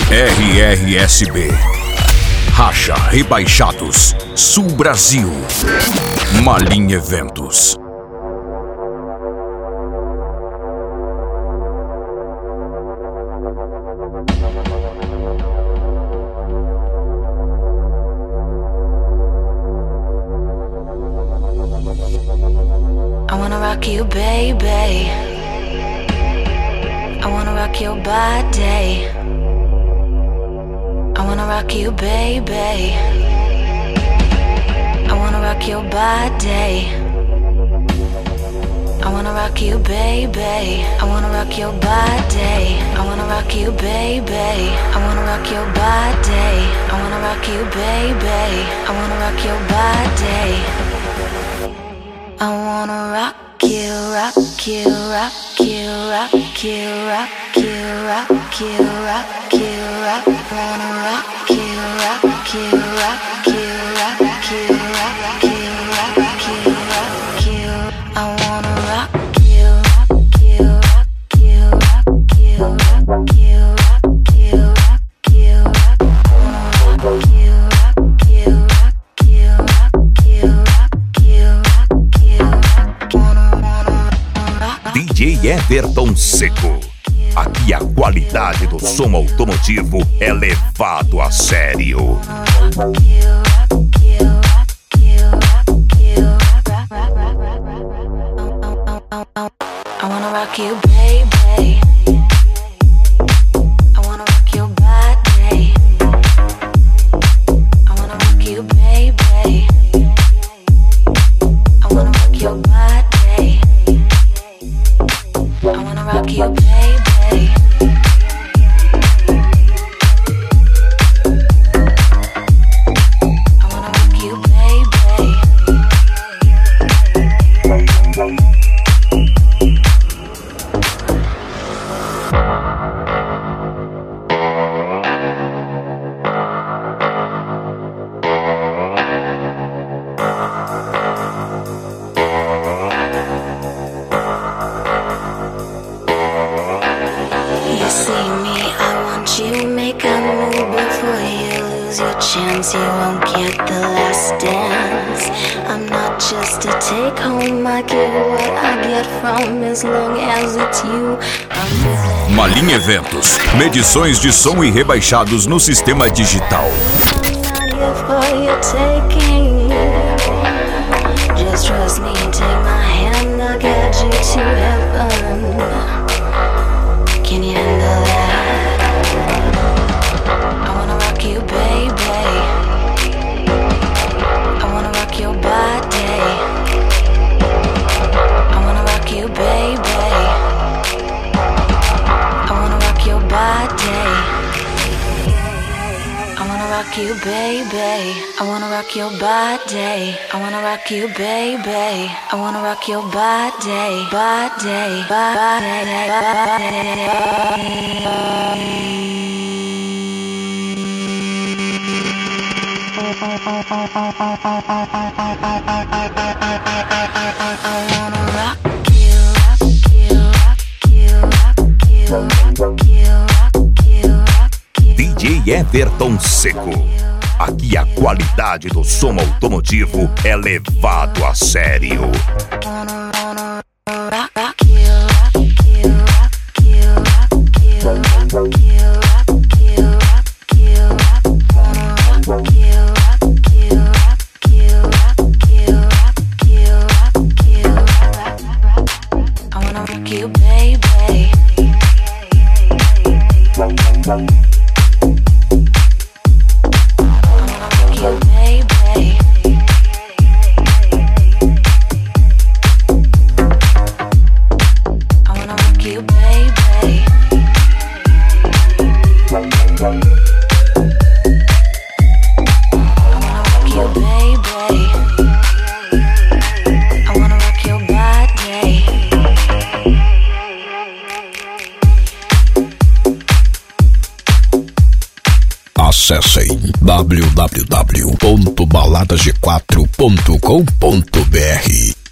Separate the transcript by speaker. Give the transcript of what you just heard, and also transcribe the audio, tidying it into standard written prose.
Speaker 1: RRSB, Racha Rebaixados, Sul Brasil, Malim Eventos.
Speaker 2: I wanna rock you, baby. I wanna rock your body. I wanna rock you, baby. I wanna rock your body. I wanna rock you, baby. I wanna rock your body. I wanna rock you, baby. I wanna rock your body. I wanna rock you, baby. I wanna rock your body. I wanna rock you, rock you, rock you, rock you, rock you, rock you, rock you, rock. I wanna rock you, rock you, rock you, rock you, rock you, rock you, rock you. I wanna rock you, rock you, rock you, rock you, rock you, rock you, rock you, rock. I wanna rock you, rock you, rock you, rock you, rock you, rock you, rock.
Speaker 1: DJ Everton Seco. Aqui a qualidade do som automotivo é levado a sério.
Speaker 2: I wanna rock you, baby. I wanna rock your body. I wanna rock you, baby. I wanna rock your body. I wanna rock you, baby. You won't get the last dance. I'm not just a take home. I get what I get from as long as it's you.
Speaker 1: Malim Eventos, medições de som e rebaixados no sistema digital.
Speaker 2: Just trust me and take my hand. I'll get you to heaven. Can you handle that? I wanna rock you, baby. Your body. I wanna rock you, baby. I wanna rock your body. I wanna rock you, baby. I wanna rock your body. I wanna rock you, baby. I wanna rock your body. Body,
Speaker 1: DJ Everton Seco. Aqui a qualidade do som automotivo é levado a sério. Acessem www.baladag4.com.br